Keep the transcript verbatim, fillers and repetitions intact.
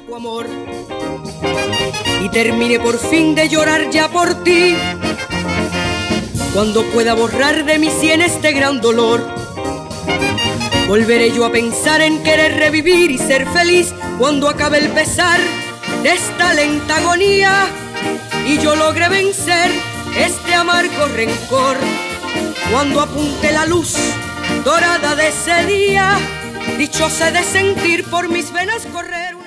loco amor y termine por fin de llorar ya por ti. Cuando pueda borrar de mi sien este gran dolor, volveré yo a pensar en querer revivir y ser feliz cuando acabe el pesar de esta lenta agonía y yo logré vencer este amargo rencor. Cuando apunte la luz dorada de ese día, dichosa de sentir por mis venas correr